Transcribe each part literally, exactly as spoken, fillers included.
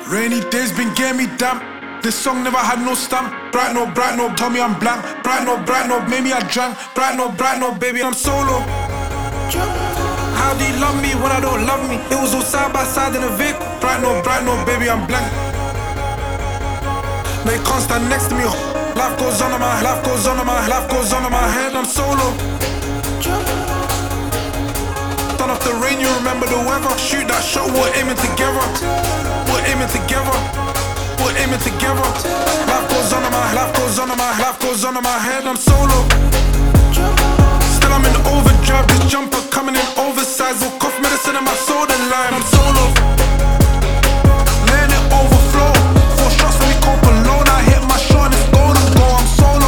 Rainy days been getting me damp. This song never had no stamp. Bright no, bright no, told me I'm blank. Bright no, bright no, maybe I drank. Bright no, bright no, baby, I'm solo. How do you love me when I don't love me? It was all side by side in a vehicle. Bright no, bright no, baby, I'm blank. No, you can't stand next to me. Life goes on in my, life goes on in my, life goes on in my head. I'm solo. Turn off the rain, you remember the weather. Shoot that shot, we're aiming together. We're aiming together. We're aiming together. Life goes on in my, life goes on in my, life goes on in my head. I'm solo. Still I'm in overdrive. This jumper coming in oversized. Will cough medicine in my soda line. I'm solo. Letting it overflow. Four shots and we cope alone. I hit my shot and it's golden goal. I'm solo.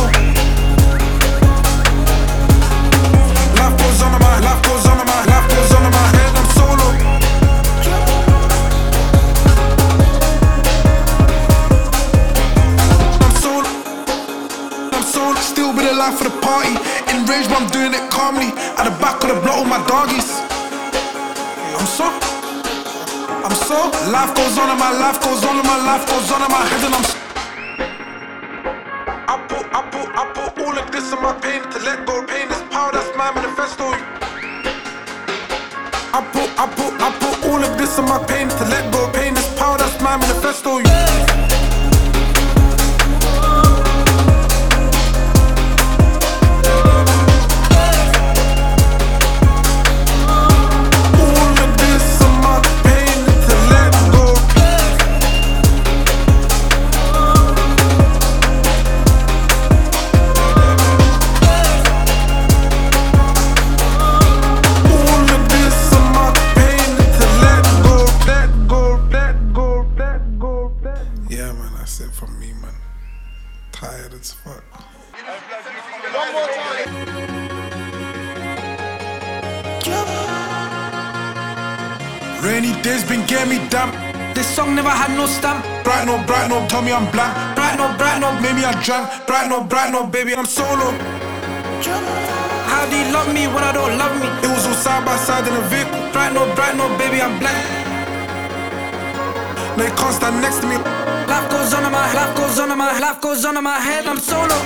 Life goes on in my, life goes on in my, life goes on in my head. I'm solo. Still be the life of the party. Enraged but I'm doing it calmly. At the back of the block with my doggies. I'm so I'm so life goes on and my life goes on and my life goes on in my head. And I'm so I put, I put, I put all of this in my pain. To let go of pain is power, that's my manifesto. I put, I put, I put all of this in my pain. To let go of pain is power, that's my manifesto. Yeah, man, that's it from me, man. Tired as fuck. One more time. Rainy days been getting me damp. This song never had no stamp. Bright no, bright no, told me I'm blank. Bright no, bright no, maybe I drank. Bright no, bright no, baby, I'm solo. How do you love me when I don't love me? It was all side by side in a vehicle. Bright no, bright no, baby, I'm blank. No, you can't stand next to me. Life goes on in my, life goes on in my, life goes on in my head. I'm solo.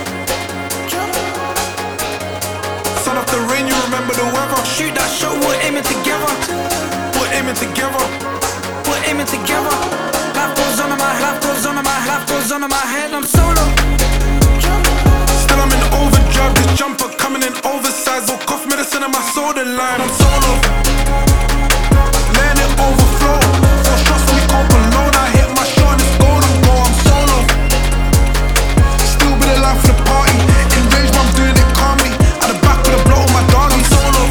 Sun off the rain, you remember the weather. Shoot that shot, we're aiming together. We're aiming together. We're aiming together. Life goes on in my, life goes on in my, life goes on in my head. I'm solo. Still I'm in overdrive. This jumper coming in oversized. Will cough medicine in my soda line. I'm solo. Letting it overflow. Four shots and we cope alone. I hit my shot and it's golden goal. I'm solo. Still be the life of the party. Enraged but I'm doing it calmly. At the back of the block with my dog. I'm solo.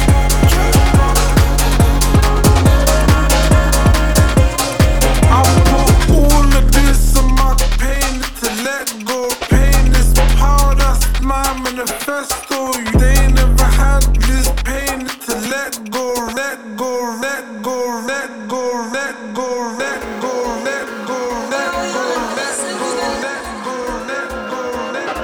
I'll put all of this in my pain. To let go. Pain is power, that's my manifesto. They never had this pain. To let go, let go, let go, let go, let go, let go, let go, let go, let go, let go, let go, let go, let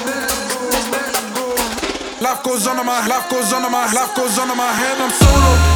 Life goes on in my, life goes on in my, life goes on in my head. I'm solo.